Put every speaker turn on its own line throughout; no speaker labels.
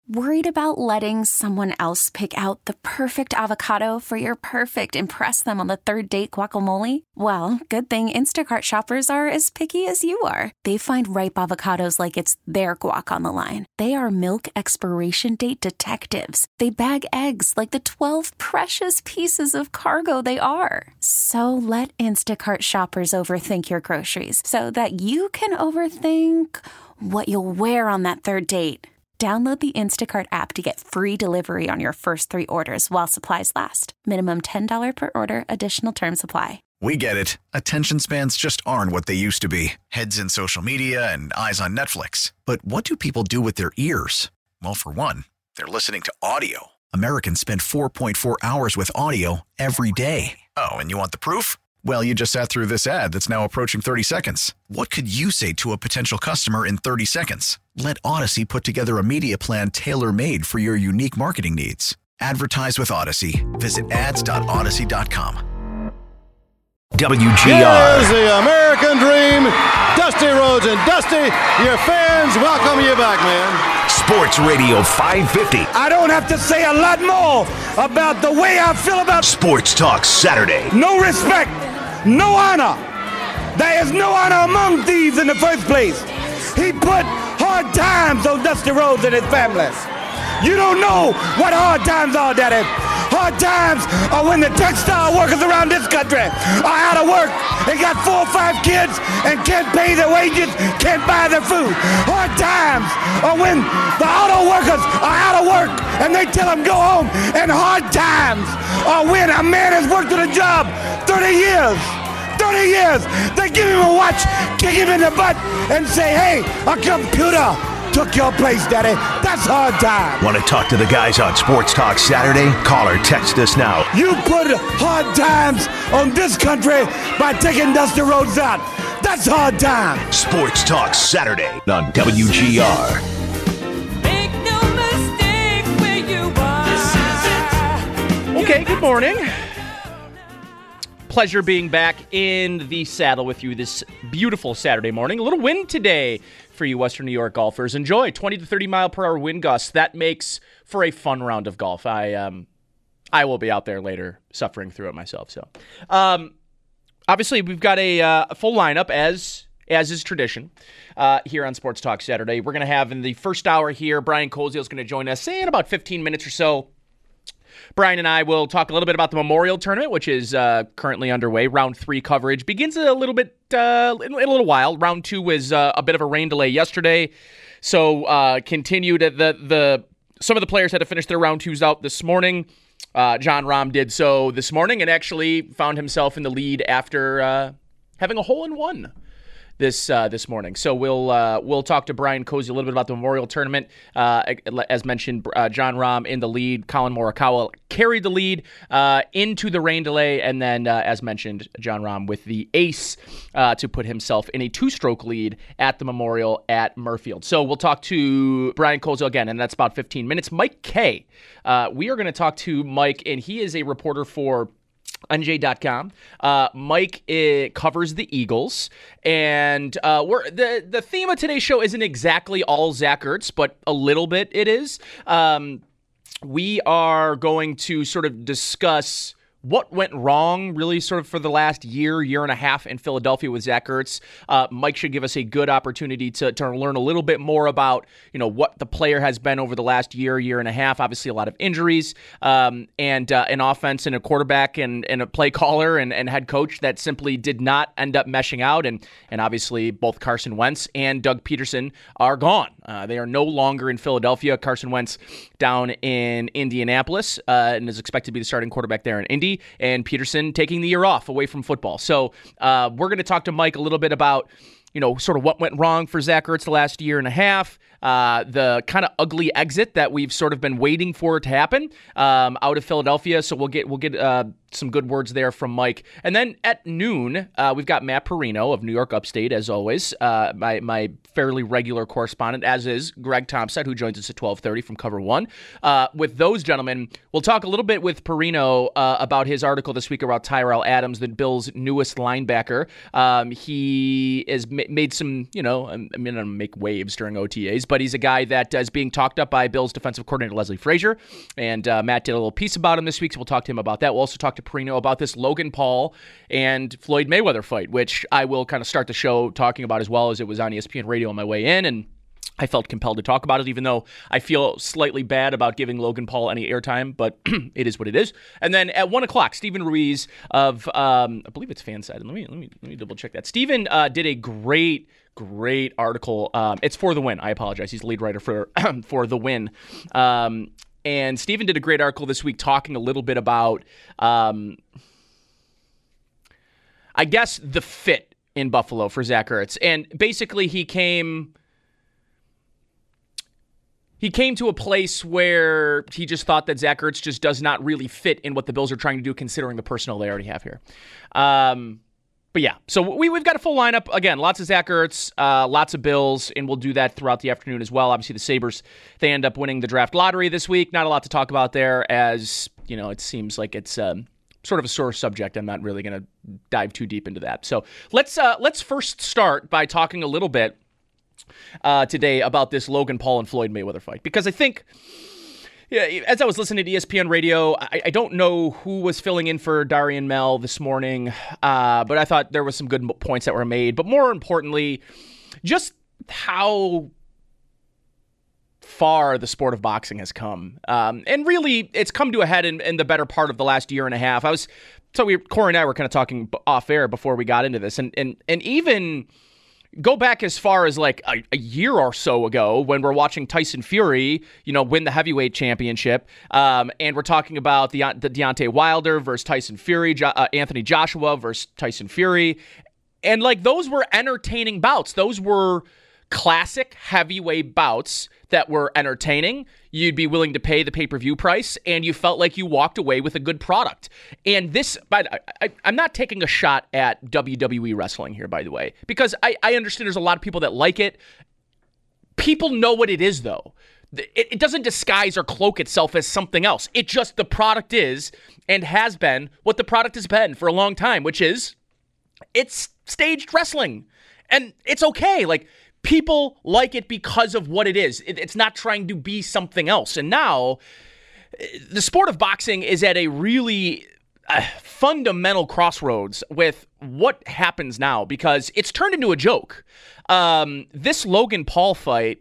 Worried about letting someone else pick out the perfect avocado for your perfect impress them on the third date guacamole? Well, good thing Instacart shoppers are as picky as you are. They find ripe avocados like it's their guac on the line. They are milk expiration date detectives. They bag eggs like the 12 precious pieces of cargo they are. So let Instacart shoppers overthink your groceries so that you can overthink what you'll wear on that third date. Download the Instacart app to get free delivery on your first 3 orders while supplies last. Minimum $10 per order. Additional terms apply.
We get it. Attention spans just aren't what they used to be. Heads in social media and eyes on Netflix. But what do people do with their ears? Well, for one, they're listening to audio. Americans spend 4.4 hours with audio every day. Oh, and you want the proof? Well, you just sat through this ad that's now approaching 30 seconds. What could you say to a potential customer in 30 seconds? Let Odyssey put together a media plan tailor-made for your unique marketing needs. Advertise with Odyssey. Visit ads.odyssey.com.
WGR. Here's the American Dream. Dusty Rhodes and Dusty, your fans welcome you back, man.
Sports Radio 550.
I don't have to say a lot more about the way I feel about
Sports Talk Saturday.
No respect, no honor. There is no honor among thieves in the first place. He put hard times on Dusty Rhodes and his family. You don't know what hard times are, Daddy. Hard times are when the textile workers around this country are out of work and got 4 or 5 kids and can't pay their wages, can't buy their food. Hard times are when the auto workers are out of work and they tell them go home. And hard times are when a man has worked at a job 30 years. 30 years. They give him a watch, kick him in the butt, and say, hey, a computer took your place, Daddy. That's hard time.
Want to talk to the guys on Sports Talk Saturday? Call or text us now.
You put hard times on this country by taking Dusty Rhodes out. That's hard time.
Sports Talk Saturday on WGR.
Make no mistake where you are.
Okay, good morning. Pleasure being back in the saddle with you this beautiful Saturday morning. A little wind today for you Western New York golfers. Enjoy 20 to 30 mile per hour wind gusts. That makes for a fun round of golf. I will be out there later suffering through it myself. So, obviously we've got a full lineup as is tradition here on Sports Talk Saturday. We're going to have in the first hour here, Brian Koziel is going to join us in about 15 minutes or so. Brian and I will talk a little bit about the Memorial Tournament, which is currently underway. Round 3 coverage begins a little bit in a little while. Round 2 was a bit of a rain delay yesterday, so continued. Some of the players had to finish their round 2s out this morning. Jon Rahm did so this morning and actually found himself in the lead after having a hole-in-one this morning. So we'll talk to Brian Koziel a little bit about the Memorial Tournament. As mentioned, Jon Rahm in the lead. Collin Morikawa carried the lead into the rain delay, and then, as mentioned, Jon Rahm with the ace to put himself in a 2-stroke lead at the Memorial at Murfield. So we'll talk to Brian Koziel again, and that's about 15 minutes. Mike Kay. We are going to talk to Mike, and he is a reporter for NJ.com. Mike covers the Eagles, and the theme of today's show isn't exactly all Zach Ertz, but a little bit it is. We are going to sort of discuss what went wrong really sort of for the last year and a half in Philadelphia with Zach Ertz. Mike should give us a good opportunity to learn a little bit more about, what the player has been over the last year and a half. Obviously a lot of injuries, and an offense and a quarterback and a play caller and head coach that simply did not end up meshing out. And obviously both Carson Wentz and Doug Peterson are gone. They are no longer in Philadelphia. Carson Wentz down in Indianapolis and is expected to be the starting quarterback there in Indy, and Peterson taking the year off away from football. So we're going to talk to Mike a little bit about, sort of what went wrong for Zach Ertz the last year and a half, the kind of ugly exit that we've sort of been waiting for it to happen out of Philadelphia. So we'll get some good words there from Mike. And then at noon, we've got Matt Perino of New York Upstate, as always, my fairly regular correspondent, as is Greg Thompson, who joins us at 12:30 from Cover One. With those gentlemen, we'll talk a little bit with Perino about his article this week about Tyrell Adams, the Bills' newest linebacker. He has made some, I'm going to make waves during OTAs, but he's a guy that is being talked up by Bills defensive coordinator Leslie Frazier. And Matt did a little piece about him this week, so we'll talk to him about that. We'll also talk to Perino about this Logan Paul and Floyd Mayweather fight, which I will kind of start the show talking about as well, as it was on ESPN Radio on my way in, and I felt compelled to talk about it, even though I feel slightly bad about giving Logan Paul any airtime, but it is what it is. And then at 1 o'clock, Stephen Ruiz of, I believe it's Fanside. Let me double check that. Stephen did a great article. It's For the Win. I apologize. He's the lead writer for For the Win. And Stephen did a great article this week talking a little bit about, I guess, the fit in Buffalo for Zach Ertz. And basically he came to a place where he just thought that Zach Ertz just does not really fit in what the Bills are trying to do, considering the personnel they already have here. But yeah, so we've got a full lineup. Again, lots of Zach Ertz, lots of Bills, and we'll do that throughout the afternoon as well. Obviously, the Sabres, they end up winning the draft lottery this week. Not a lot to talk about there, as you know, it seems like it's sort of a sore subject. I'm not really going to dive too deep into that. So let's first start by talking a little bit today about this Logan Paul and Floyd Mayweather fight, because I think, as I was listening to ESPN Radio, I don't know who was filling in for Darian Mel this morning, but I thought there was some good points that were made. But more importantly, just how far the sport of boxing has come, and really, it's come to a head in the better part of the last year and a half. Corey and I were kind of talking off air before we got into this, and even go back as far as like a year or so ago when we're watching Tyson Fury, win the heavyweight championship. And we're talking about the Deontay Wilder versus Tyson Fury, Anthony Joshua versus Tyson Fury. And like, those were entertaining bouts. Those were classic heavyweight bouts that were entertaining. You'd be willing to pay the pay-per-view price, and you felt like you walked away with a good product. And this, but I'm not taking a shot at WWE wrestling here, by the way, because I understand there's a lot of people that like it. People know what it is, though. It doesn't disguise or cloak itself as something else. It just, the product is, and has been, what the product has been for a long time, which is, it's staged wrestling. And it's okay. Like, people like it because of what it is. It's not trying to be something else. And now, the sport of boxing is at a really fundamental crossroads with what happens now, because it's turned into a joke. This Logan Paul fight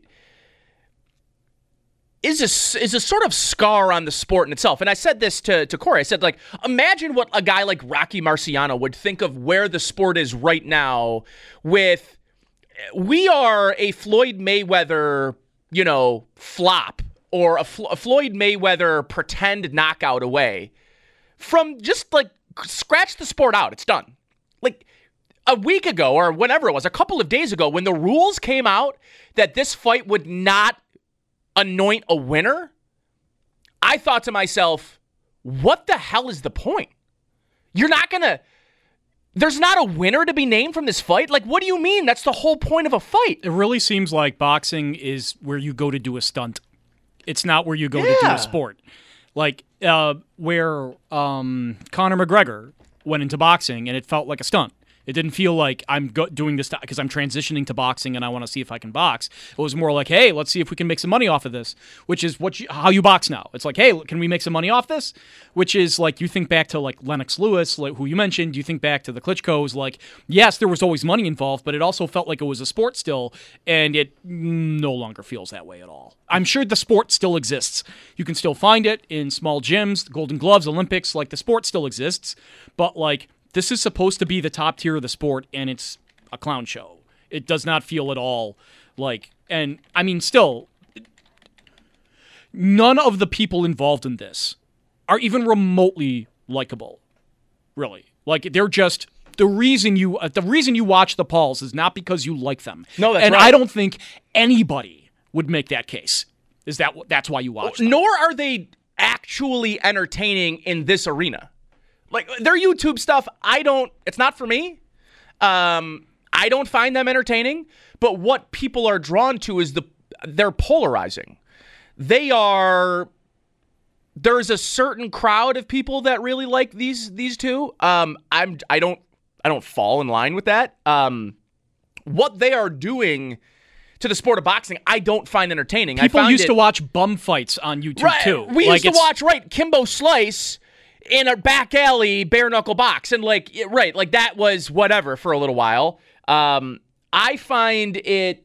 is a sort of scar on the sport in itself. And I said this to Corey. I said, like, imagine what a guy like Rocky Marciano would think of where the sport is right now with, we are a Floyd Mayweather, flop, or a Floyd Mayweather pretend knockout away from just, like, scratch the sport out. It's done. Like, a week ago, or whenever it was, a couple of days ago, when the rules came out that this fight would not anoint a winner, I thought to myself, what the hell is the point? There's not a winner to be named from this fight? Like, what do you mean? That's the whole point of a fight.
It really seems like boxing is where you go to do a stunt. It's not where you go to do a sport. Like, where Conor McGregor went into boxing, and it felt like a stunt. It didn't feel like I'm doing this because I'm transitioning to boxing and I want to see if I can box. It was more like, hey, let's see if we can make some money off of this, which is how you box now. It's like, hey, can we make some money off this? Which is like, you think back to like Lennox Lewis, like, who you mentioned. You think back to the Klitschko's. Like, yes, there was always money involved, but it also felt like it was a sport still, and it no longer feels that way at all. I'm sure the sport still exists. You can still find it in small gyms, the Golden Gloves, Olympics. Like, the sport still exists, but like, this is supposed to be the top tier of the sport, and it's a clown show. It does not feel at all like, and I mean, still, none of the people involved in this are even remotely likable, really. Like, they're just, the reason you watch the Pauls is not because you like them.
No, that's
and
right.
I don't think anybody would make that case. That's why you watch them.
Nor are they actually entertaining in this arena. Like, their YouTube stuff, it's not for me. I don't find them entertaining, but what people are drawn to is they're polarizing. There's a certain crowd of people that really like these two. I don't fall in line with that. What they are doing to the sport of boxing I don't find entertaining.
People used to watch bum fights on YouTube too.
We used to watch Kimbo Slice in a back alley bare knuckle box, and like that was whatever for a little while. I find it,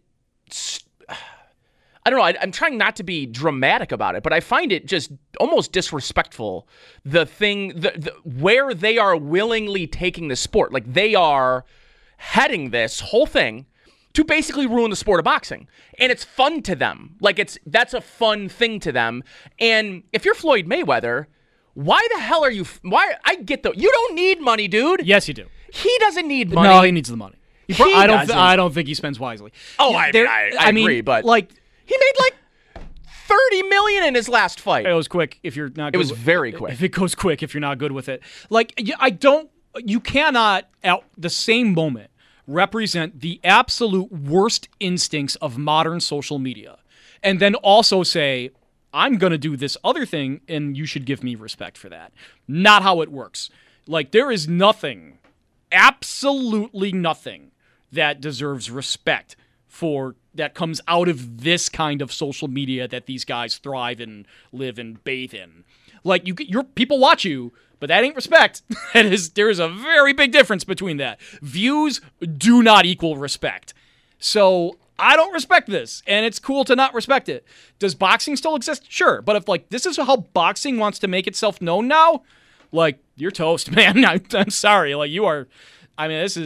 I don't know, I'm trying not to be dramatic about it, but I find it just almost disrespectful, the where they are willingly taking the sport. Like, they are heading this whole thing to basically ruin the sport of boxing. And it's fun to them. Like, that's a fun thing to them. And if you're Floyd Mayweather, why the hell are you, I get you don't need money, dude.
Yes, you do.
He doesn't need money.
No, he needs the money. I don't think he spends wisely.
Oh, I agree, but
like,
he made like $30 million in his last fight.
It was quick if you're not good.
It was very quick.
If it goes quick, if you're not good with it. Like, you cannot at the same moment represent the absolute worst instincts of modern social media and then also say, I'm going to do this other thing and you should give me respect for that. Not how it works. Like, there is nothing, absolutely nothing, that deserves respect for that comes out of this kind of social media that these guys thrive and live and bathe in. Like, your people watch you, but that ain't respect. There is a very big difference between that. Views do not equal respect. So I don't respect this, and it's cool to not respect it. Does boxing still exist? Sure, but if this is how boxing wants to make itself known now, like, you're toast, man. I'm sorry. Like, you are. I mean, this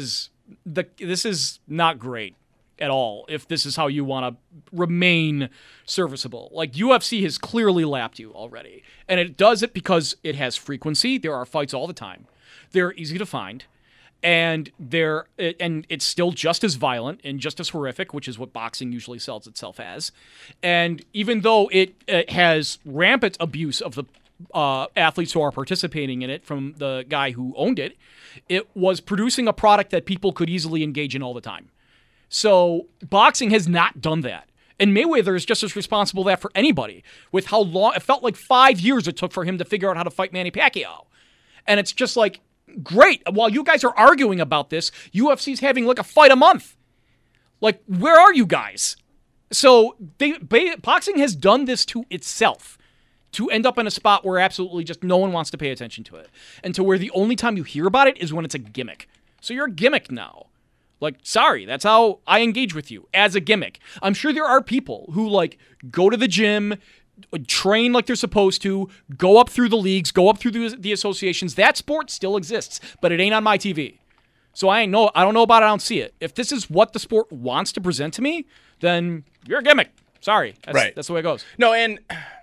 is not great at all if this is how you want to remain serviceable. Like, UFC has clearly lapped you already, and it does it because it has frequency. There are fights all the time. They're easy to find, and it's still just as violent and just as horrific, which is what boxing usually sells itself as. And even though it has rampant abuse of the athletes who are participating in it from the guy who owned it, it was producing a product that people could easily engage in all the time. So boxing has not done that. And Mayweather is just as responsible for anybody with how long, it felt like 5 years it took for him to figure out how to fight Manny Pacquiao. And it's just like, great. While you guys are arguing about this, UFC's having like a fight a month. Like, where are you guys? So boxing has done this to itself, to end up in a spot where absolutely just no one wants to pay attention to it. And to where the only time you hear about it is when it's a gimmick. So you're a gimmick now. Like, sorry, that's how I engage with you, as a gimmick. I'm sure there are people who, like, go to the gym, train like they're supposed to, go up through the leagues, go up through the associations. That sport still exists, but it ain't on my TV. So I don't know about it, I don't see it. If this is what the sport wants to present to me, then you're a gimmick. Sorry. That's the way it goes.
No, and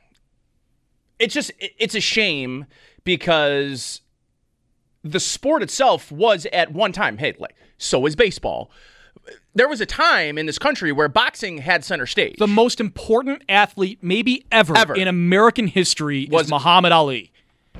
it's a shame because the sport itself was at one time, hey, like, so is baseball. There was a time in this country where boxing had center stage.
The most important athlete maybe ever. In American history was Muhammad Ali.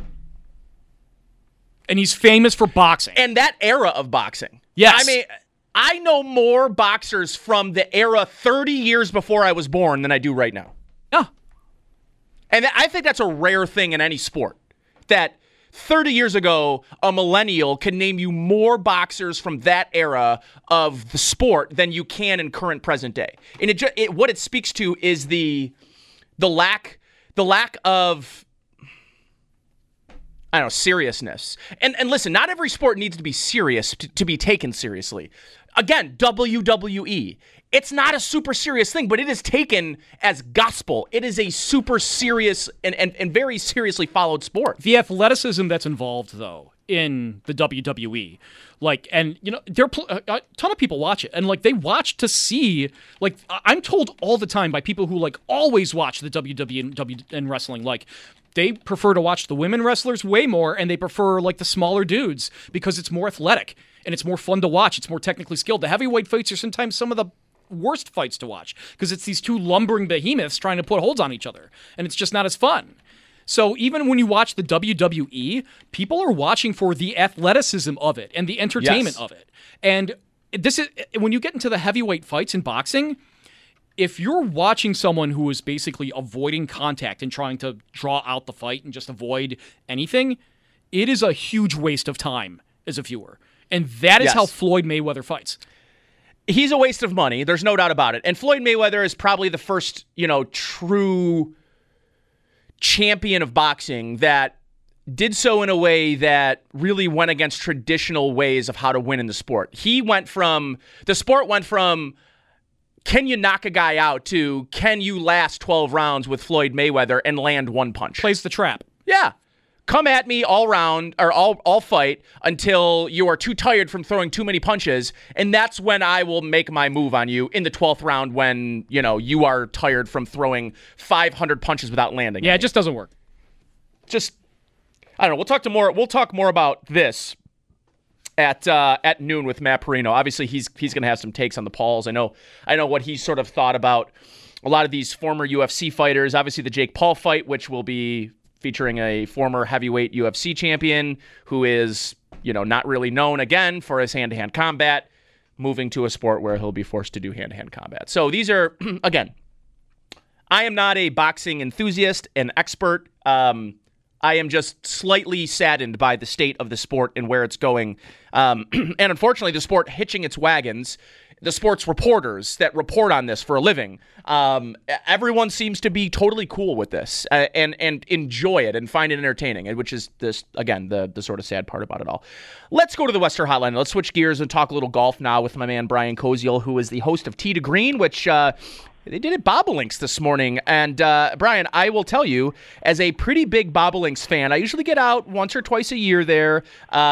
And he's famous for boxing.
And that era of boxing.
Yes.
I mean, I know more boxers from the era 30 years before I was born than I do right now.
Yeah.
And I think that's a rare thing in any sport. That 30 years ago, a millennial can name you more boxers from that era of the sport than you can in current present day. And what it speaks to is the lack of, I don't know, seriousness. And listen, not every sport needs to be serious to be taken seriously. Again, WWE. It's not a super serious thing, but it is taken as gospel. It is a super serious and very seriously followed sport.
The athleticism that's involved, though, in the WWE, like, and, you know, a ton of people watch it, and, like, they watch to see, like, I'm told all the time by people who, like, always watch the WWE and wrestling, like, they prefer to watch the women wrestlers way more, and they prefer, like, the smaller dudes because it's more athletic, and it's more fun to watch. It's more technically skilled. The heavyweight fights are sometimes some of the worst fights to watch because it's these two lumbering behemoths trying to put holds on each other, and it's just not as fun. So even when you watch the WWE, people are watching for the athleticism of it and the entertainment of it. And this is when you get into the heavyweight fights in boxing, if you're watching someone who is basically avoiding contact and trying to draw out the fight and just avoid anything, it is a huge waste of time as a viewer. And that is how Floyd Mayweather fights.
he's a waste of money. There's no doubt about it. And Floyd Mayweather is probably the first, true champion of boxing that did so in a way that really went against traditional ways of how to win in the sport. The sport went from, can you knock a guy out, to can you last 12 rounds with Floyd Mayweather and land one punch?
Plays the trap.
Yeah. Come at me all round, or all fight, until you are too tired from throwing too many punches, and that's when I will make my move on you in the 12th round when, you are tired from throwing 500 punches without landing.
Yeah, it just doesn't work.
I don't know. We'll talk more about this at noon with Matt Perino. Obviously, he's going to have some takes on the Pauls. I know what he sort of thought about a lot of these former UFC fighters. Obviously, the Jake Paul fight, which will be featuring a former heavyweight UFC champion who is, not really known again for his hand-to-hand combat, moving to a sport where he'll be forced to do hand-to-hand combat. So these are, again, I am not a boxing enthusiast, an expert. I am just slightly saddened by the state of the sport and where it's going. And unfortunately, the sport hitching its wagons, the sports reporters that report on this for a living, everyone seems to be totally cool with this and enjoy it and find it entertaining, which is this, again, the sort of sad part about it all. Let's go to the Western Hotline. Let's switch gears and talk a little golf now with my man Brian Koziel, who is the host of Tee to Green, which they did at Bobolinks this morning. And Brian, I will tell you, as a pretty big Bobolinks fan, I usually get out once or twice a year there.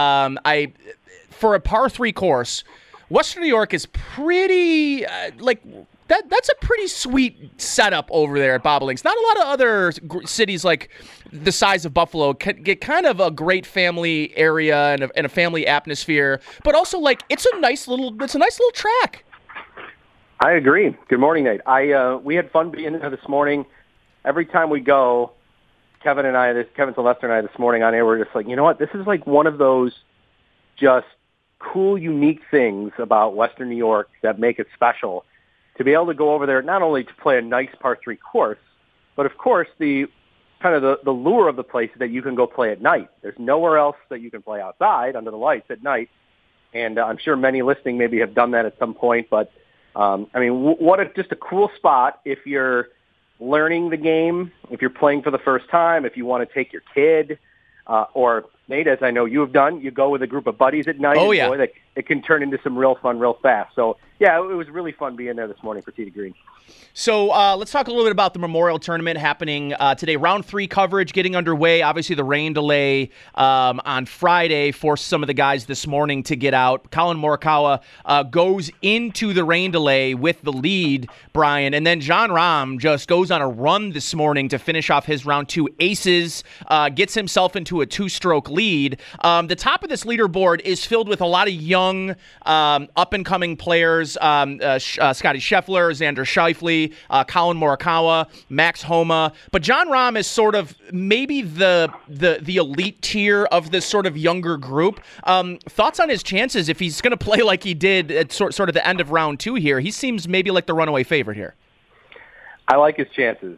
For a par 3 course, Western New York is pretty, that's a pretty sweet setup over there at Bobolinks. Not a lot of other cities like the size of Buffalo get kind of a great family area and a family atmosphere, but also it's a nice little track.
I agree. Good morning, Nate. We had fun being there this morning. Every time we go, Kevin Sylvester and I this morning on air, we're just like, you know what? This is like one of those just cool, unique things about Western New York that make it special. To be able to go over there, not only to play a nice par 3 course, but of course the lure of the place is that you can go play at night. There's nowhere else that you can play outside under the lights at night. And I'm sure many listening maybe have done that at some point, but just a cool spot if you're learning the game, if you're playing for the first time, if you want to take your kid, or Nate, as I know you have done, you go with a group of buddies at night.
Oh, yeah.
Boy, it can turn into some real fun real fast. So, yeah, it was really fun being there this morning for Tee to Green.
So let's talk a little bit about the Memorial Tournament happening today. Round 3 coverage getting underway. Obviously, the rain delay on Friday forced some of the guys this morning to get out. Colin Morikawa goes into the rain delay with the lead, Brian, and then Jon Rahm just goes on a run this morning to finish off his round 2 aces, gets himself into a 2-stroke lead. The top of this leaderboard is filled with a lot of young, up-and-coming players. Scotty Scheffler, Xander Schauffele, Colin Morikawa, Max Homa. But Jon Rahm is sort of maybe the elite tier of this sort of younger group. Thoughts on his chances if he's going to play like he did at sort of the end of round 2 here? He seems maybe like the runaway favorite here.
I like his chances.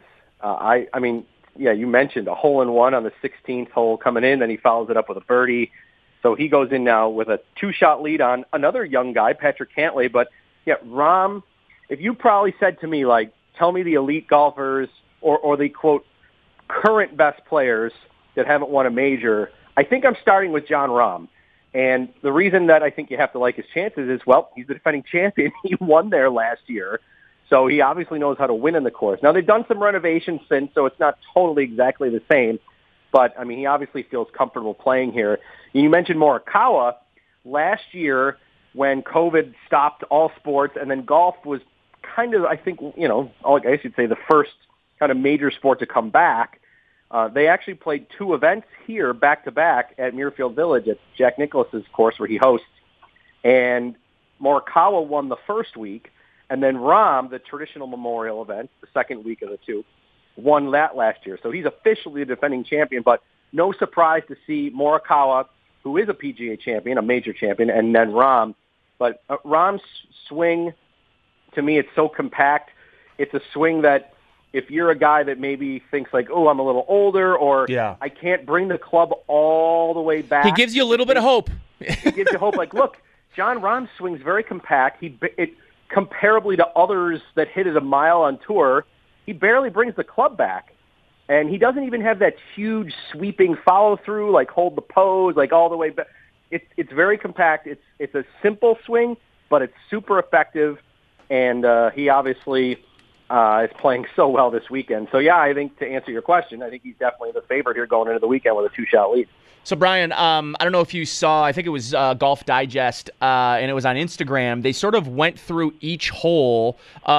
You mentioned a hole-in-one on the 16th hole coming in, then he follows it up with a birdie. So he goes in now with a 2-shot lead on another young guy, Patrick Cantlay. But, yeah, Rahm, if you probably said to me, tell me the elite golfers or the, quote, current best players that haven't won a major, I think I'm starting with Jon Rahm. And the reason that I think you have to like his chances is, well, he's the defending champion. He won there last year. So he obviously knows how to win in the course. Now, they've done some renovations since, so it's not totally exactly the same. But, he obviously feels comfortable playing here. You mentioned Morikawa. Last year, when COVID stopped all sports, and then golf was kind of, I think, I guess you'd say the first kind of major sport to come back, they actually played 2 events here back-to-back at Muirfield Village at Jack Nicklaus's course where he hosts. And Morikawa won the first week, and then Rahm, the traditional Memorial event, the second week of the 2, won that last year. So he's officially the defending champion, but no surprise to see Morikawa, who is a PGA champion, a major champion, and then Rahm. But Rahm's swing, to me, it's so compact. It's a swing that if you're a guy that maybe thinks oh, I'm a little older, or I can't bring the club all the way back.
He gives you a little bit of hope.
He gives you hope. Look, Jon Rahm swings very compact. comparably to others that hit it a mile on tour, he barely brings the club back. And he doesn't even have that huge sweeping follow-through, like hold the pose, like all the way back. It's very compact. It's a simple swing, but it's super effective. And he obviously is playing so well this weekend. So, yeah, I think to answer your question, I think he's definitely the favorite here going into the weekend with a 2-shot lead.
So, Brian, I don't know if you saw, I think it was Golf Digest, and it was on Instagram. They sort of went through each hole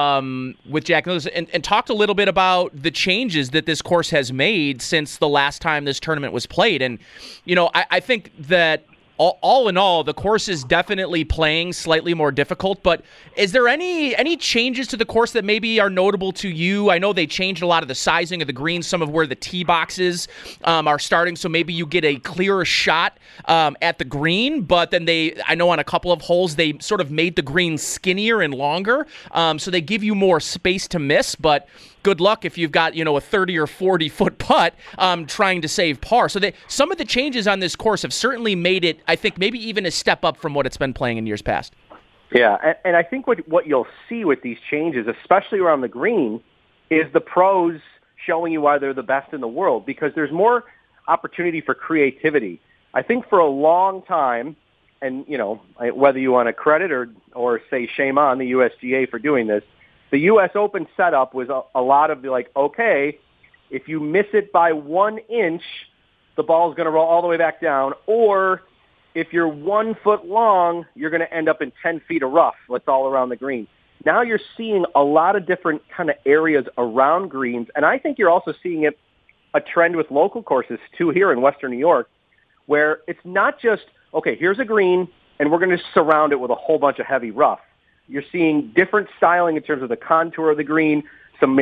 with Jack Nicklaus and talked a little bit about the changes that this course has made since the last time this tournament was played. And, you know, I think that all in all, the course is definitely playing slightly more difficult, but is there any changes to the course that maybe are notable to you? I know they changed a lot of the sizing of the greens, some of where the tee boxes are starting, so maybe you get a clearer shot at the green, but then I know on a couple of holes, they sort of made the green skinnier and longer, so they give you more space to miss, but good luck if you've got, a 30 or 40 foot putt trying to save par. So some of the changes on this course have certainly made it, I think, maybe even a step up from what it's been playing in years past.
Yeah, and I think what you'll see with these changes, especially around the green, is the pros showing you why they're the best in the world, because there's more opportunity for creativity. I think for a long time, and, whether you want to credit or say shame on the USGA for doing this, the U.S. Open setup was a lot of okay, if you miss it by 1 inch, the ball's going to roll all the way back down, or if you're 1 foot long, you're going to end up in 10 feet of rough. That's all around the green. Now you're seeing a lot of different kind of areas around greens, and I think you're also seeing a trend with local courses, too, here in Western New York, where it's not just, okay, here's a green, and we're going to surround it with a whole bunch of heavy rough. You're seeing different styling in terms of the contour of the green, some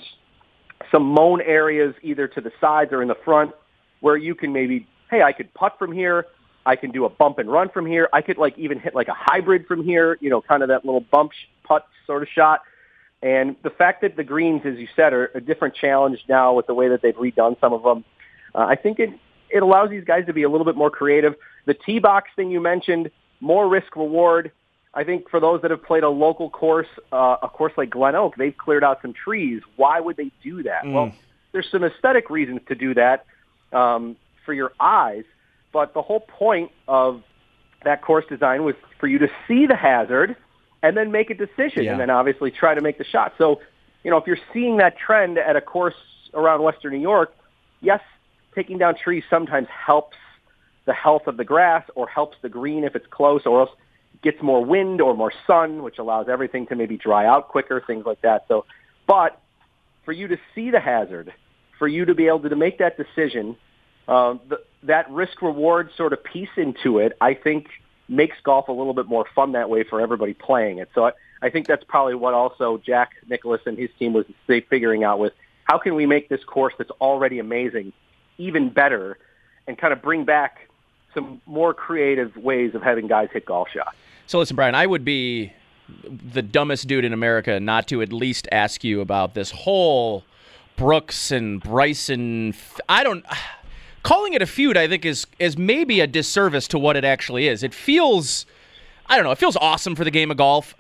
mown areas either to the sides or in the front where you can maybe, hey, I could putt from here, I can do a bump and run from here, I could even hit like a hybrid from here, kind of that little bump putt sort of shot. And the fact that the greens, as you said, are a different challenge now with the way that they've redone some of them, I think it allows these guys to be a little bit more creative. The tee box thing you mentioned, more risk reward. I think for those that have played a local course, a course like Glen Oak, they've cleared out some trees. Why would they do that? Well, there's some aesthetic reasons to do that for your eyes, but the whole point of that course design was for you to see the hazard and then make a decision and then obviously try to make the shot. So, if you're seeing that trend at a course around Western New York, yes, taking down trees sometimes helps the health of the grass or helps the green if it's close, or else gets more wind or more sun, which allows everything to maybe dry out quicker, things like that. So, but for you to see the hazard, for you to be able to make that decision, that risk-reward sort of piece into it, I think makes golf a little bit more fun that way for everybody playing it. So I think that's probably what also Jack Nicklaus and his team was figuring out with, how can we make this course that's already amazing even better and kind of bring back some more creative ways of having guys hit golf shots.
So listen, Brian, I would be the dumbest dude in America not to at least ask you about this whole Brooks and Bryson. Calling it a feud, I think, is maybe a disservice to what it actually is. It feels, it feels awesome for the game of golf.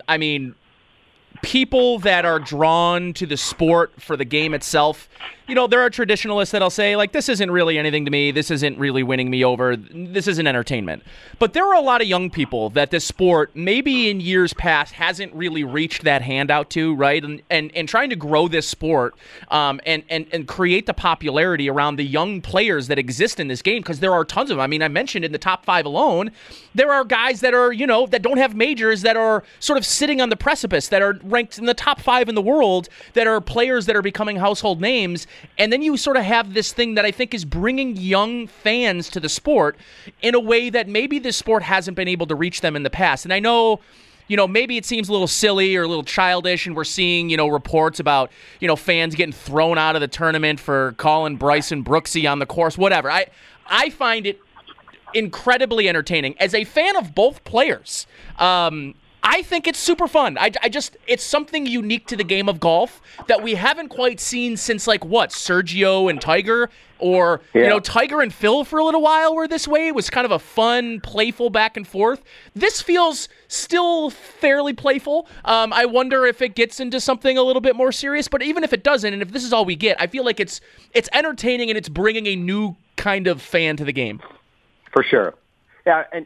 People that are drawn to the sport for the game itself, there are traditionalists that'll say, this isn't really anything to me. This isn't really winning me over. This isn't entertainment. But there are a lot of young people that this sport, maybe in years past, hasn't really reached that handout to, right? And trying to grow this sport and create the popularity around the young players that exist in this game, because there are tons of them. I mentioned in the top 5 alone, there are guys that are, that don't have majors, that are sort of sitting on the precipice, that are ranked in the top 5 in the world, that are players that are becoming household names. And then you sort of have this thing that I think is bringing young fans to the sport in a way that maybe this sport hasn't been able to reach them in the past. And I know, maybe it seems a little silly or a little childish, and we're seeing, reports about, fans getting thrown out of the tournament for calling Bryson Brooksy on the course, whatever. I find it incredibly entertaining. As a fan of both players, I think it's super fun. It's something unique to the game of golf that we haven't quite seen since, Sergio and Tiger, or, Tiger and Phil for a little while were this way. It was kind of a fun, playful back and forth. This feels still fairly playful. I wonder if it gets into something a little bit more serious, but even if it doesn't, and if this is all we get, I feel like it's entertaining and it's bringing a new kind of fan to the game.
For sure. Yeah, and,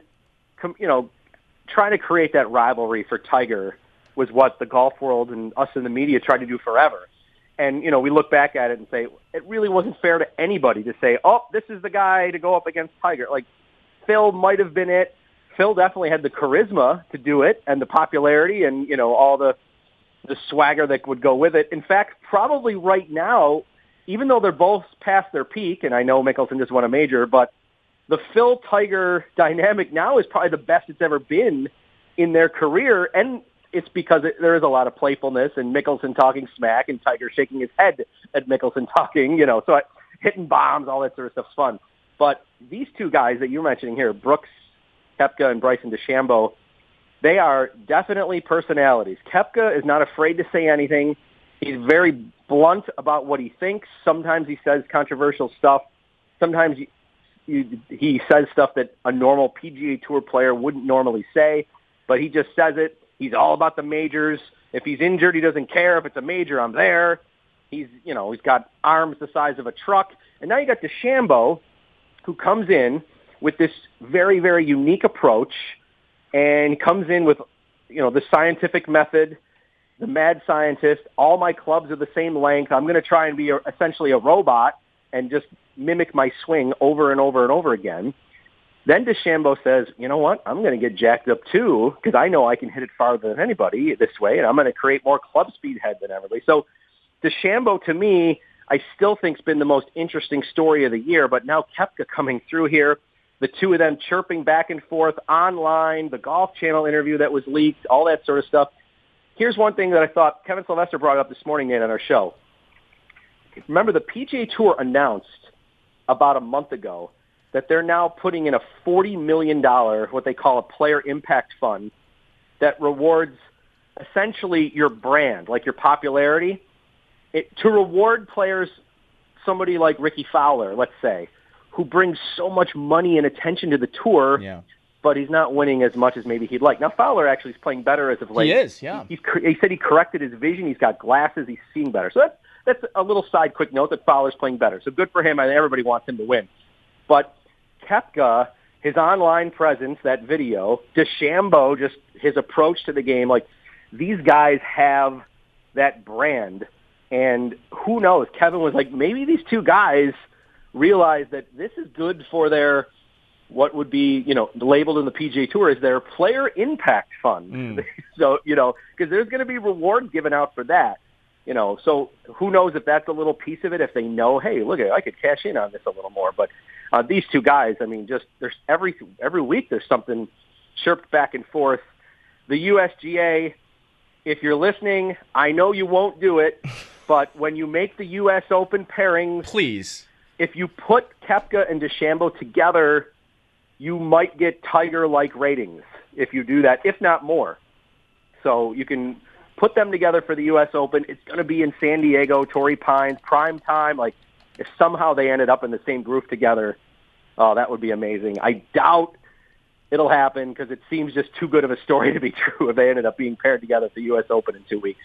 trying to create that rivalry for Tiger was what the golf world and us in the media tried to do forever. And, we look back at it and say, it really wasn't fair to anybody to say, oh, this is the guy to go up against Tiger. Like, Phil might have been it. Phil definitely had the charisma to do it and the popularity and, all the swagger that would go with it. In fact, probably right now, even though they're both past their peak, and I know Mickelson just won a major, but the Phil-Tiger dynamic now is probably the best it's ever been in their career, and it's because there is a lot of playfulness and Mickelson talking smack and Tiger shaking his head at Mickelson talking, so hitting bombs, all that sort of stuff's fun. But these two guys that you're mentioning here, Brooks Koepka and Bryson DeChambeau, they are definitely personalities. Koepka is not afraid to say anything. He's very blunt about what he thinks. Sometimes he says controversial stuff. Sometimes he says stuff that a normal PGA Tour player wouldn't normally say, but he just says it. He's all about the majors. If he's injured, he doesn't care. If it's a major, I'm there. He's got arms the size of a truck. And now you got DeChambeau, who comes in with this very, very unique approach, and comes in with, the scientific method, the mad scientist. All my clubs are the same length. I'm going to try and be essentially a robot and just mimic my swing over and over and over again. Then DeChambeau says, you know what, I'm going to get jacked up too because I know I can hit it farther than anybody this way, and I'm going to create more club speed head than everybody. So DeChambeau, to me, I still think has been the most interesting story of the year, but now Koepka coming through here, the two of them chirping back and forth online, the Golf Channel interview that was leaked, all that sort of stuff. Here's one thing that I thought Kevin Sylvester brought up this morning, Nate, on our show. Remember, the PGA Tour announced about a month ago that they're now putting in a $40 million, what they call a player impact fund, that rewards essentially your brand, like your popularity, to reward players, somebody like Ricky Fowler, let's say, who brings so much money and attention to the tour, but he's not winning as much as maybe he'd like. Now, Fowler actually is playing better as of late.
He is, yeah.
He said he corrected his vision. He's got glasses. He's seeing better. So that's a little side quick note that Fowler's playing better. So good for him. I think everybody wants him to win. But Koepka, his online presence, that video, DeChambeau, just his approach to the game, like these guys have that brand. And who knows? Kevin was like, maybe these two guys realize that this is good for their, what would be, labeled in the PGA Tour as their player impact fund. So, because there's going to be rewards given out for that. So who knows if that's a little piece of it, if they know, hey, look, I could cash in on this a little more. But these two guys, I mean, just there's every week there's something chirped back and forth. The USGA, if you're listening, I know you won't do it, but when you make the U.S. Open pairings,
please,
if you put Koepka and DeChambeau together, you might get Tiger-like ratings if you do that, if not more. So you can put them together for the U.S. Open. It's going to be in San Diego, Torrey Pines, prime time. Like, if somehow they ended up in the same group together, that would be amazing. I doubt it'll happen because it seems just too good of a story to be true if they ended up being paired together at the U.S. Open in 2 weeks.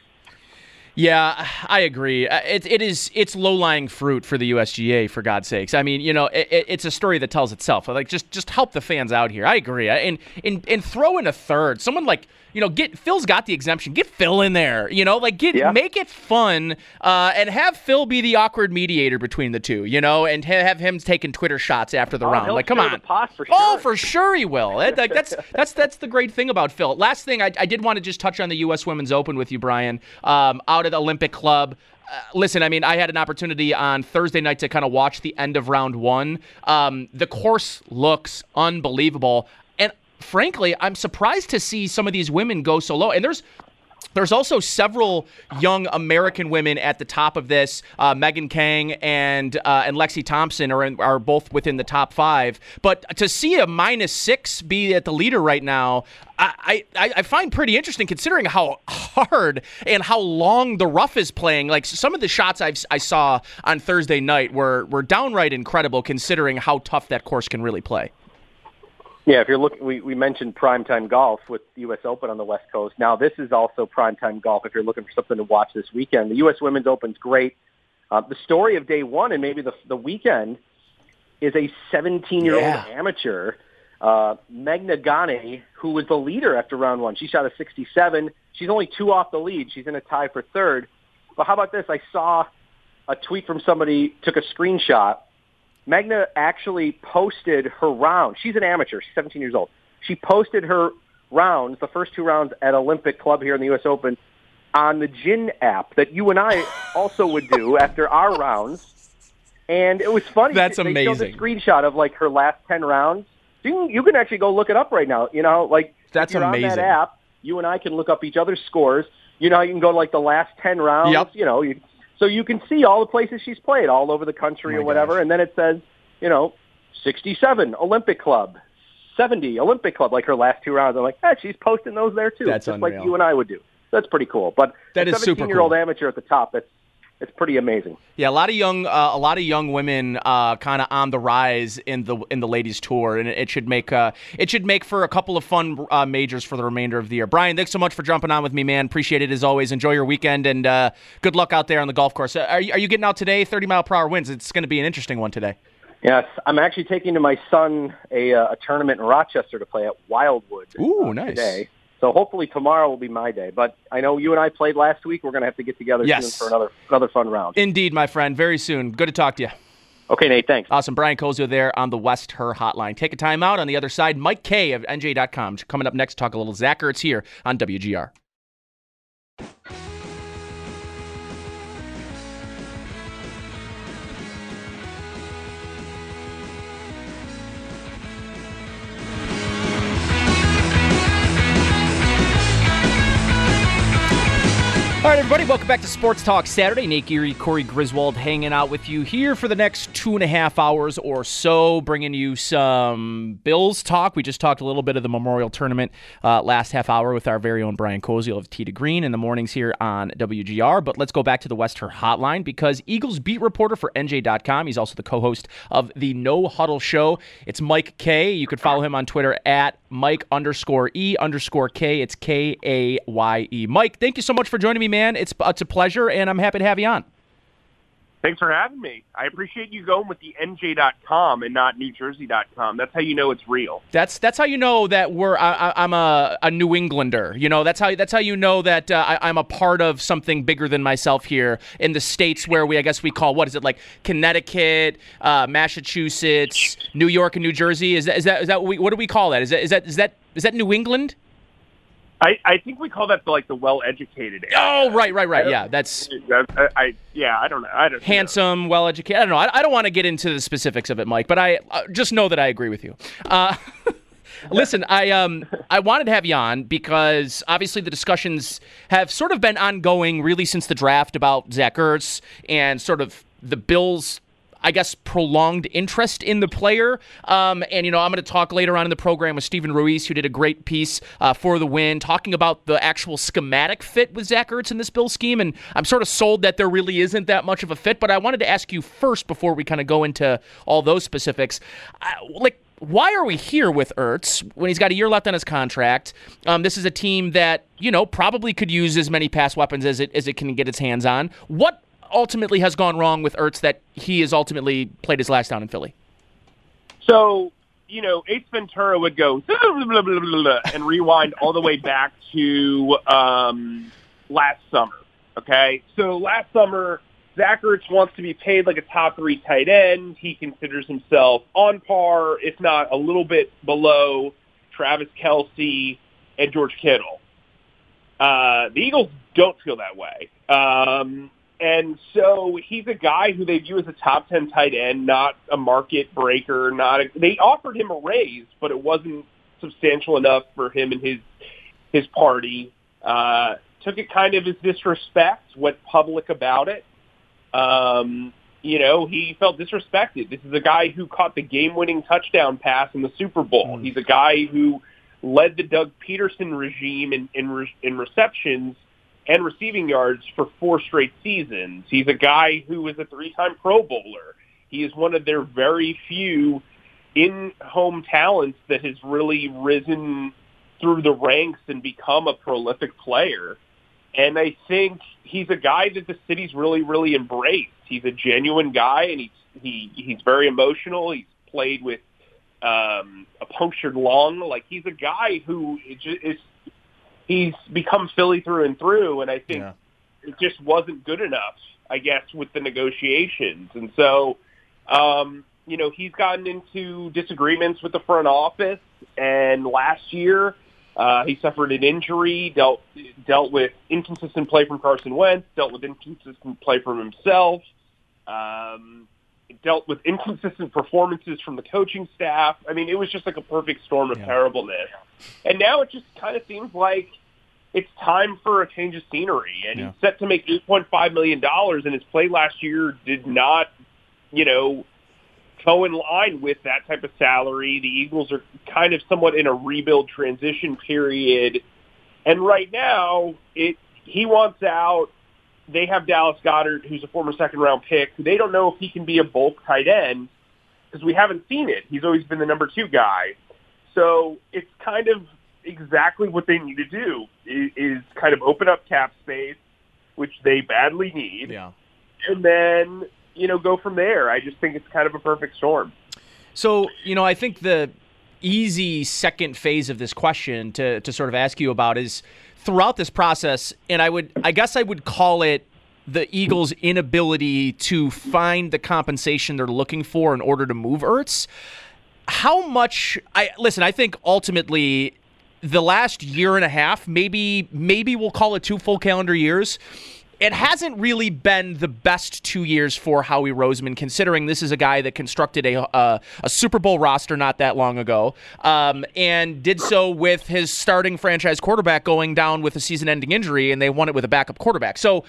Yeah, I agree. It's low-lying fruit for the USGA, for God's sakes. I mean, it's a story that tells itself. Like, just help the fans out here. I agree. And throw in a third. Someone like, Phil's got the exemption. Get Phil in there. Make it fun, and have Phil be the awkward mediator between the two. And have him taking Twitter shots after the round. Like, come on.
The pot for sure.
Oh, for sure he will. That's the great thing about Phil. Last thing, I did want to just touch on the U.S. Women's Open with you, Brian. Out at Olympic Club. Listen, I mean, I had an opportunity on Thursday night to kind of watch the end of round one. The course looks unbelievable. And frankly, I'm surprised to see some of these women go so low. And there's There's also several young American women at the top of this. Megan Kang and Lexi Thompson are both within the top 5. But to see a -6 be at the leader right now, I find pretty interesting considering how hard and how long the rough is playing. Like some of the shots I saw on Thursday night were downright incredible considering how tough that course can really play.
Yeah, if you're looking, we mentioned primetime golf with the U.S. Open on the West Coast. Now this is also primetime golf if you're looking for something to watch this weekend. The U.S. Women's Open's great. The story of day one and maybe the weekend is a 17-year-old amateur, Meghna Ghane, who was the leader after round one. She shot a 67. She's only 2 off the lead. She's in a tie for third. But how about this? I saw a tweet from somebody, took a screenshot. Meghna actually posted her round. She's an amateur. She's 17 years old. She posted her rounds, the first 2 rounds at Olympic Club here in the U.S. Open, on the Gin app that you and I also would do after our rounds. And it was funny.
That's
they
amazing.
showed the screenshot of like her last 10 rounds. You can actually go look it up right now. You know, like
that's
if you're
amazing.
on that app, you and I can look up each other's scores. You know, you can go to like the last 10 rounds.
Yep.
You know, so you can see all the places she's played all over the country or whatever.
Gosh.
And then it says, 67 Olympic Club, 70 Olympic Club, like her last 2 rounds. I'm like, she's posting those there too.
That's
just
unreal.
like you and I would do. That's pretty cool. But
that
a
is super
17-year-old
cool.
amateur at the top, it's pretty amazing.
Yeah, a lot of young women kind of on the rise in the ladies tour, and it should make for a couple of fun majors for the remainder of the year. Brian, thanks so much for jumping on with me, man. Appreciate it as always. Enjoy your weekend, and good luck out there on the golf course. Are you getting out today? 30-mile-per-hour winds. It's going to be an interesting one today.
Yes, I'm actually taking to my son a tournament in Rochester to play at Wildwood.
Ooh, nice.
Today. So hopefully tomorrow will be my day. But I know you and I played last week. We're going to have to get together soon for another fun round.
Indeed, my friend. Very soon. Good to talk to you.
Okay, Nate, thanks.
Awesome. Brian Koziol there on the West Her Hotline. Take a time out. On the other side, Mike Kay of NJ.com. Coming up next, talk a little Zach Ertz here on WGR. All right, everybody, welcome back to Sports Talk Saturday. Nate Geary, Corey Griswold hanging out with you here for the next 2.5 hours or so, bringing you some Bills talk. We just talked a little bit of the Memorial Tournament last half hour with our very own Brian Koziol of Tee to Green in the mornings here on WGR. But let's go back to the West Her Hotline because Eagles beat reporter for NJ.com. He's also the co-host of the No Huddle Show. It's Mike Kay. You could follow him on Twitter at Mike_E_K. It's Kaye. Mike, thank you so much for joining me, man. It's a pleasure, and I'm happy to have you on.
Thanks for having me. I appreciate you going with the NJ.com and not NewJersey.com. That's how you know it's real.
That's how you know that I'm a New Englander. You know, that's how you know that I'm a part of something bigger than myself here in the states where I guess we call, what is it, like Connecticut, Massachusetts, New York, and New Jersey. Is that what do we call that? Is that New England?
I think we call that the well-educated area.
Oh, right. Yeah, that's.
I don't know. I don't
handsome, well-educated. I don't know. I don't want to get into the specifics of it, Mike, but I just know that I agree with you. Listen, I wanted to have you on because obviously the discussions have sort of been ongoing really since the draft about Zach Ertz and sort of the Bills' I guess, prolonged interest in the player. And, I'm going to talk later on in the program with Stephen Ruiz, who did a great piece for The Win, talking about the actual schematic fit with Zach Ertz in this Bills scheme. And I'm sort of sold that there really isn't that much of a fit. But I wanted to ask you first, before we kind of go into all those specifics, why are we here with Ertz when he's got a year left on his contract? This is a team that, probably could use as many pass weapons as it can get its hands on. What ultimately has gone wrong with Ertz that he has ultimately played his last down in Philly?
So, Ace Ventura would go and rewind all the way back to last summer, okay? So last summer, Zach Ertz wants to be paid like a top 3 tight end. He considers himself on par, if not a little bit below, Travis Kelce and George Kittle. The Eagles don't feel that way. And so he's a guy who they view as a top 10 tight end, not a market breaker. They offered him a raise, but it wasn't substantial enough for him and his party. took it kind of as disrespect, went public about it. He felt disrespected. This is a guy who caught the game-winning touchdown pass in the Super Bowl. He's a guy who led the Doug Peterson regime in receptions and receiving yards for 4 straight seasons. He's a guy who is a 3-time Pro Bowler. He is one of their very few in-home talents that has really risen through the ranks and become a prolific player. And I think he's a guy that the city's really, really embraced. He's a genuine guy, and he's very emotional. He's played with a punctured lung. Like, he's a guy who he's become Philly through and through, and I think it just wasn't good enough, I guess, with the negotiations. And so, he's gotten into disagreements with the front office, and last year he suffered an injury, dealt with inconsistent play from Carson Wentz, dealt with inconsistent play from himself, dealt with inconsistent performances from the coaching staff. I mean, it was just like a perfect storm of terribleness. And now it just kind of seems like it's time for a change of scenery. And he's set to make $8.5 million, and his play last year did not, go in line with that type of salary. The Eagles are kind of somewhat in a rebuild transition period. And right now, he wants out. They have Dallas Goedert, who's a former second-round pick. They don't know if he can be a bulk tight end because we haven't seen it. He's always been the number 2 guy. So it's kind of exactly what they need to do is kind of open up cap space, which they badly need, and then, go from there. I just think it's kind of a perfect storm.
So, I think the easy second phase of this question to sort of ask you about is throughout this process, and I guess I would call it the Eagles' inability to find the compensation they're looking for in order to move Ertz. How much I think ultimately the last year and a half, maybe we'll call it 2 full calendar years, it hasn't really been the best 2 years for Howie Roseman, considering this is a guy that constructed a Super Bowl roster not that long ago, and did so with his starting franchise quarterback going down with a season-ending injury, and they won it with a backup quarterback. So,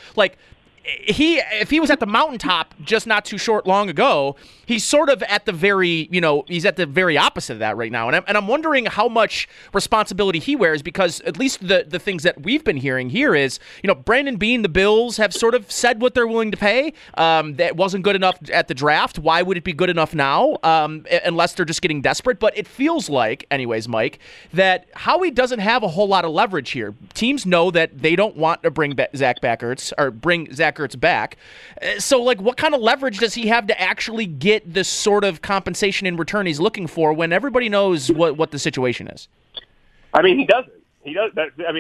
if he was at the mountaintop just not too long ago, he's sort of at the very, he's at the very opposite of that right now. And I'm wondering how much responsibility he wears, because at least the things that we've been hearing here is, Brandon Beane, the Bills have sort of said what they're willing to pay. That wasn't good enough at the draft. Why would it be good enough now? Unless they're just getting desperate. But it feels like, anyways, Mike, that Howie doesn't have a whole lot of leverage here. Teams know that they don't want to bring Zach Ertz back. So, what kind of leverage does he have to actually get the sort of compensation in return he's looking for when everybody knows what the situation is?
I mean, he doesn't. He does.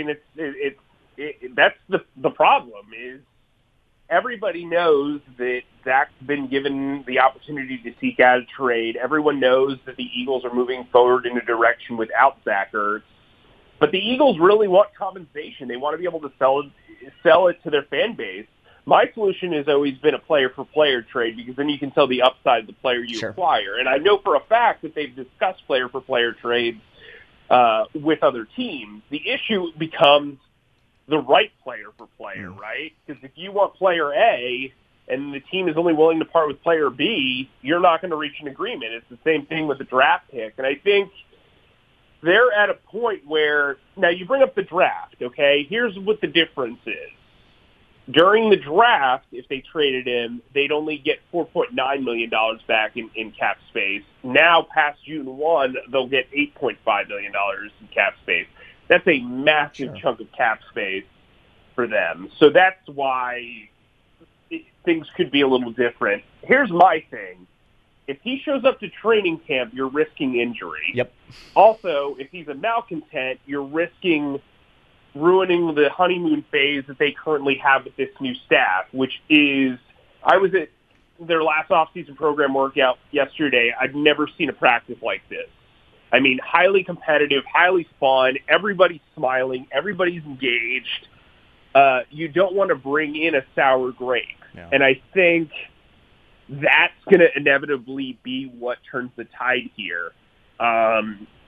That's the problem is everybody knows that Zach's been given the opportunity to seek out a trade. Everyone knows that the Eagles are moving forward in a direction without Zach Ertz. But the Eagles really want compensation. They want to be able to sell it to their fan base. My solution has always been a player-for-player trade, because then you can tell the upside of the player you acquire. And I know for a fact that they've discussed player-for-player trades with other teams. The issue becomes the right player-for-player, right? Because if you want player A and the team is only willing to part with player B, you're not going to reach an agreement. It's the same thing with the draft pick. And I think they're at a point where, now you bring up the draft, okay? Here's what the difference is. During the draft, if they traded him, they'd only get $4.9 million back in cap space. Now, past June 1, they'll get $8.5 million in cap space. That's a massive chunk of cap space for them. So that's why things could be a little different. Here's my thing. If he shows up to training camp, you're risking injury.
Yep.
Also, if he's a malcontent, you're risking ruining the honeymoon phase that they currently have with this new staff, which is, I was at their last off-season program workout yesterday. I've never seen a practice like this. I mean, highly competitive, highly fun, everybody's smiling, everybody's engaged. You don't want to bring in a sour grape. Yeah. And I think that's going to inevitably be what turns the tide here.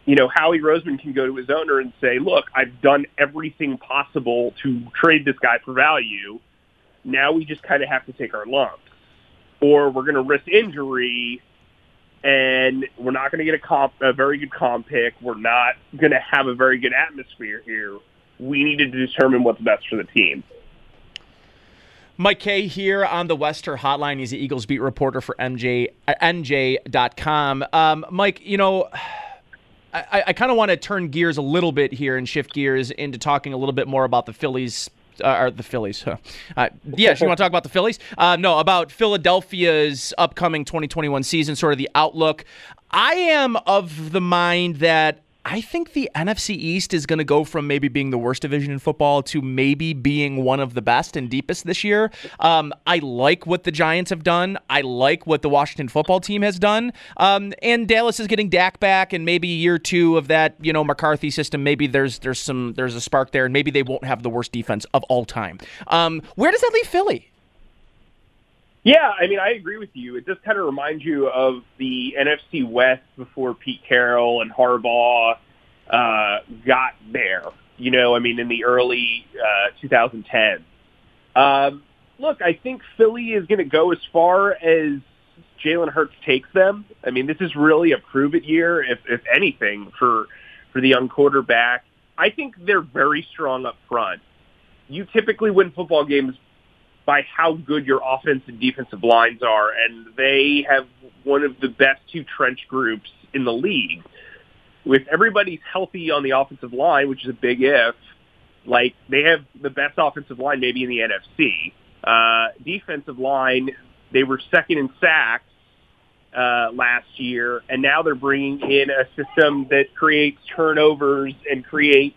Howie Roseman can go to his owner and say, look, I've done everything possible to trade this guy for value. Now we just kind of have to take our lumps. Or we're going to risk injury, and we're not going to get a very good comp pick. We're not going to have a very good atmosphere here. We need to determine what's best for the team.
Mike Kay here on the Wester Hotline. He's the Eagles beat reporter for NJ.com. Mike, I kind of want to turn gears a little bit here and shift gears into talking a little bit more about the Phillies. You want to talk about the Phillies? No, about Philadelphia's upcoming 2021 season, sort of the outlook. I am of the mind that I think the NFC East is going to go from maybe being the worst division in football to maybe being one of the best and deepest this year. I like what the Giants have done. I like what the Washington football team has done. And Dallas is getting Dak back, and maybe year two of that, McCarthy system, maybe there's a spark there, and maybe they won't have the worst defense of all time. Where does that leave Philly?
Yeah, I agree with you. It just kind of reminds you of the NFC West before Pete Carroll and Harbaugh got there, in the early 2010s. Look, I think Philly is going to go as far as Jalen Hurts takes them. This is really a prove-it year, if anything, for the young quarterback. I think they're very strong up front. You typically win football games by how good your offense and defensive lines are, and they have one of the best two trench groups in the league. With everybody's healthy on the offensive line, which is a big if, they have the best offensive line maybe in the NFC. Defensive line, they were second in sacks last year, and now they're bringing in a system that creates turnovers and creates,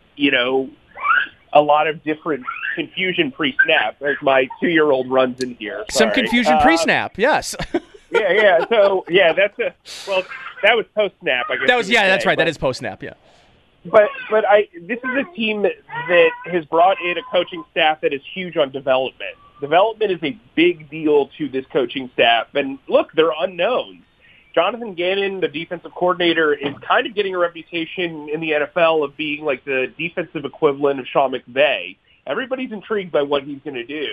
a lot of different confusion pre-snap, as my 2-year-old runs in here.
Sorry. Some confusion pre-snap, yes.
Yeah. So, that was post-snap, I guess.
That's right. That is post-snap, yeah.
But this is a team that has brought in a coaching staff that is huge on development. Development is a big deal to this coaching staff. And, look, they're unknowns. Jonathan Gannon, the defensive coordinator, is kind of getting a reputation in the NFL of being like the defensive equivalent of Sean McVay. Everybody's intrigued by what he's going to do.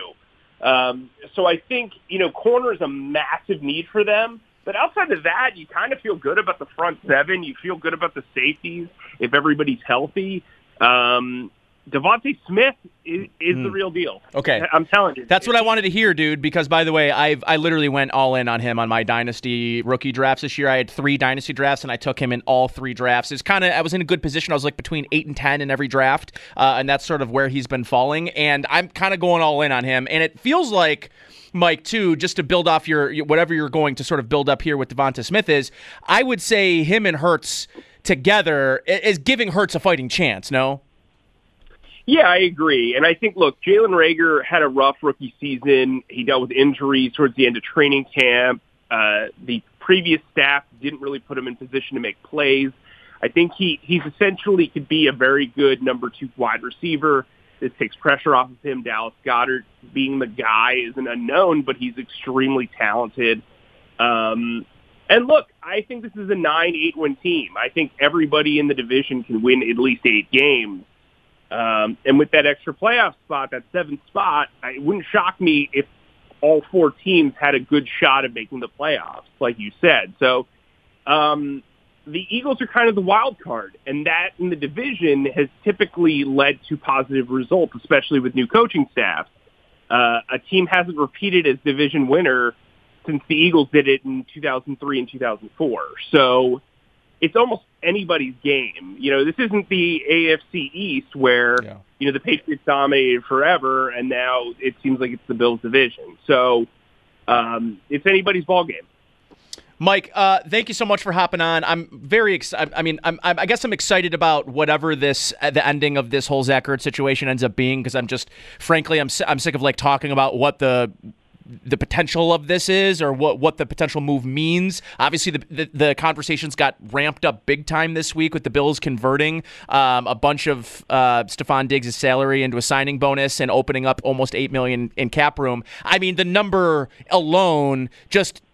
So I think, corner is a massive need for them. But outside of that, you kind of feel good about the front seven. You feel good about the safeties if everybody's healthy. Devontae Smith is the real deal.
Okay.
I'm telling you.
That's what I wanted to hear, dude, because, by the way, I literally went all in on him on my Dynasty rookie drafts this year. I had 3 Dynasty drafts, and I took him in all 3 drafts. I was in a good position. I was between 8 and 10 in every draft, and that's sort of where he's been falling. And I'm kind of going all in on him. And it feels like, Mike, too, just to build off your whatever you're going to sort of build up here with Devonta Smith is, I would say him and Hurts together is giving Hurts a fighting chance, no?
Yeah, I agree. And I think, look, Jalen Reagor had a rough rookie season. He dealt with injuries towards the end of training camp. The previous staff didn't really put him in position to make plays. I think he's essentially could be a very good number 2 wide receiver. This takes pressure off of him. Dallas Goedert being the guy is an unknown, but he's extremely talented. And look, I think this is a 9-8 win team. I think everybody in the division can win at least 8 games. And with that extra playoff spot, that 7th spot, it wouldn't shock me if all 4 teams had a good shot at making the playoffs, like you said. So the Eagles are kind of the wild card, and that in the division has typically led to positive results, especially with new coaching staffs. A team hasn't repeated as division winner since the Eagles did it in 2003 and 2004. So it's almost anybody's game. This isn't the AFC East where, the Patriots dominated forever, and now it seems like it's the Bills division. So it's anybody's ball game.
Mike, thank you so much for hopping on. I'm very excited. I guess I'm excited about whatever the ending of this whole Zach Ertz situation ends up being, because I'm sick of talking about what the potential of this is, or what the potential move means. Obviously, the conversations got ramped up big time this week with the Bills converting a bunch of Stephon Diggs' salary into a signing bonus and opening up almost $8 million in cap room. The number alone just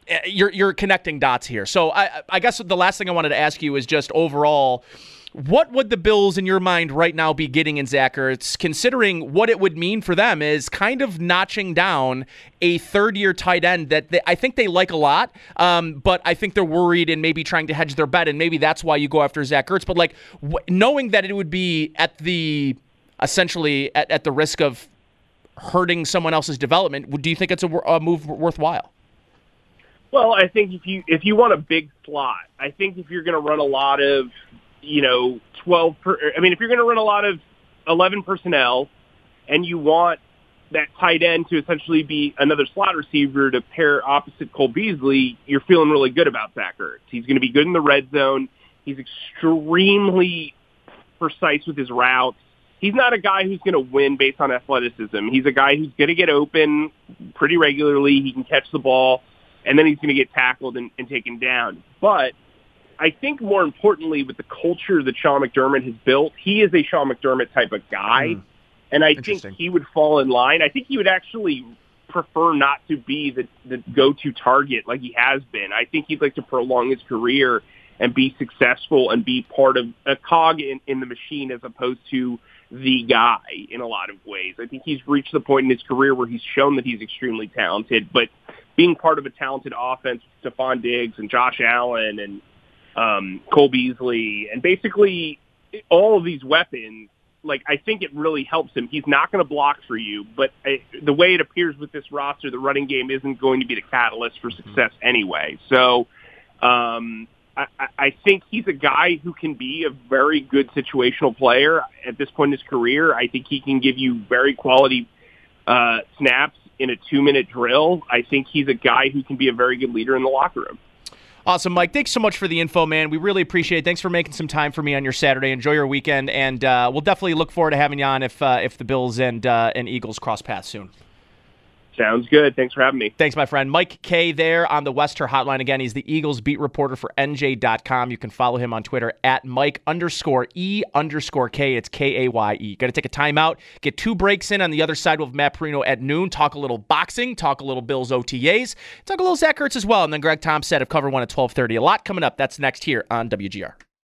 you're connecting dots here. So I guess the last thing I wanted to ask you is just overall, what would the Bills in your mind right now be getting in Zach Ertz, considering what it would mean for them is kind of notching down a third-year tight end that I think they like a lot, but I think they're worried and maybe trying to hedge their bet, and maybe that's why you go after Zach Ertz. But like knowing that it would be essentially at the risk of hurting someone else's development, do you think it's a move worthwhile?
Well, I think if you want a big slot, I think if you're going to run a lot of 12 if you're going to run a lot of 11 personnel and you want that tight end to essentially be another slot receiver to pair opposite Cole Beasley, you're feeling really good about Zach Ertz. He's going to be good in the red zone. He's extremely precise with his routes. He's not a guy who's going to win based on athleticism. He's a guy who's going to get open pretty regularly. He can catch the ball, and then he's going to get tackled and taken down. But I think more importantly, with the culture that Sean McDermott has built, he is a Sean McDermott type of guy, and I think he would fall in line. I think he would actually prefer not to be the go-to target like he has been. I think he'd like to prolong his career and be successful and be part of a cog in the machine as opposed to the guy in a lot of ways. I think he's reached the point in his career where he's shown that he's extremely talented, but being part of a talented offense with Stephon Diggs and Josh Allen and Cole Beasley, and basically all of these weapons, like I think it really helps him. He's not going to block for you, but the way it appears with this roster, the running game isn't going to be the catalyst for success anyway. So I think he's a guy who can be a very good situational player at this point in his career. I think he can give you very quality snaps in a 2-minute drill. I think he's a guy who can be a very good leader in the locker room.
Awesome, Mike. Thanks so much for the info, man. We really appreciate it. Thanks for making some time for me on your Saturday. Enjoy your weekend, and we'll definitely look forward to having you on if the Bills and Eagles cross paths soon.
Sounds good. Thanks for having me.
Thanks, my friend. Mike Kaye there on the Wester Hotline. Again, he's the Eagles beat reporter for NJ.com. You can follow him on Twitter at Mike_E_K. It's K-A-Y-E. Got to take a timeout. Get 2 breaks in. On the other side, we'll have Matt Perino at noon. Talk a little boxing. Talk a little Bills OTAs. Talk a little Zach Ertz as well. And then Greg Thompson of Cover 1 at 12:30. A lot coming up. That's next here on WGR.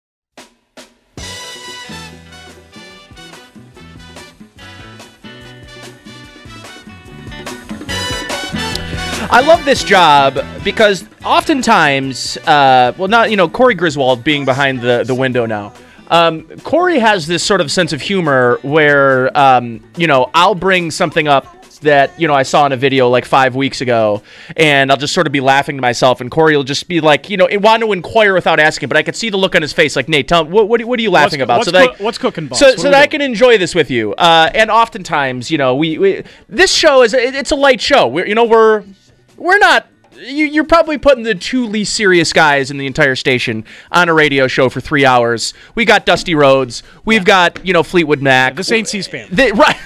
I love this job because oftentimes, Corey Griswold being behind the window now. Corey has this sort of sense of humor where, I'll bring something up that, I saw in a video like 5 weeks ago, and I'll just sort of be laughing to myself, and Corey will just be like, want to inquire without asking, but I could see the look on his face, like, Nate, tell him, what are you laughing about?
What's cooking, boss?
So that I can enjoy this with you. And oftentimes, we this show it's a light show. We're not. You're probably putting the 2 least serious guys in the entire station on a radio show for 3 hours. We got Dusty Rhodes. We've got Fleetwood Mac.
Yeah, this ain't C-SPAN.
Right.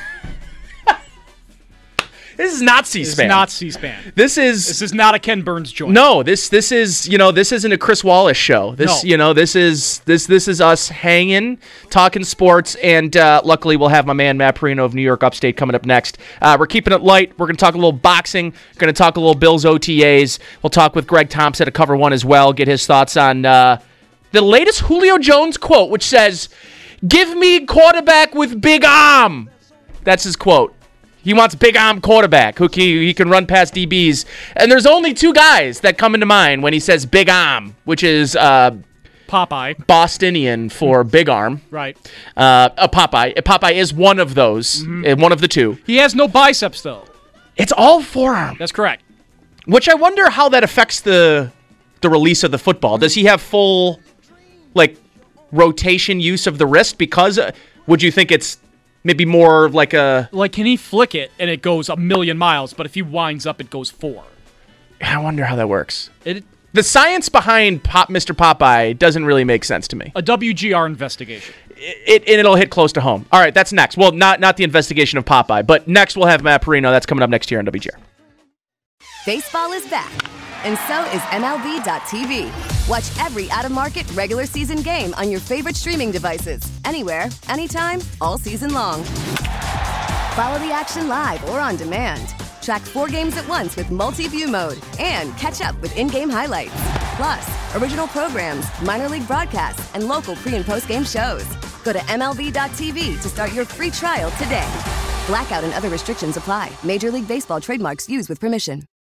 This is not C-SPAN.
It's not C-SPAN.
This is
not a Ken Burns joint.
No, this is this isn't a Chris Wallace show. This this is us hanging, talking sports, and luckily we'll have my man Matt Perino of New York Upstate coming up next. We're keeping it light. We're going to talk a little boxing. We're going to talk a little Bills OTAs. We'll talk with Greg Thompson at Cover 1 as well. Get his thoughts on the latest Julio Jones quote, which says, "Give me a quarterback with big arm." That's his quote. He wants big arm quarterback who he can run past DBs. And there's only 2 guys that come into mind when he says big arm, which is
Popeye.
Bostonian for big arm.
Right.
Popeye. Popeye is one of those, one of the 2.
He has no biceps, though.
It's all forearm.
That's correct.
Which I wonder how that affects the release of the football. Does he have full, rotation use of the wrist? Because would you think it's maybe more like a...
can he flick it and it goes 1,000,000 miles, but if he winds up, it goes 4?
I wonder how that works. The science behind Mr. Popeye doesn't really make sense to me.
A WGR investigation.
It'll hit close to home. All right, that's next. Well, not the investigation of Popeye, but next we'll have Matt Perino. That's coming up next year on WGR.
Baseball is back, and so is MLB.tv. Watch every out-of-market regular season game on your favorite streaming devices, anywhere, anytime, all season long. Follow the action live or on demand. Track 4 games at once with multi-view mode and catch up with in-game highlights. Plus, original programs, minor league broadcasts, and local pre- and post-game shows. Go to MLB.tv to start your free trial today. Blackout and other restrictions apply. Major League Baseball trademarks used with permission.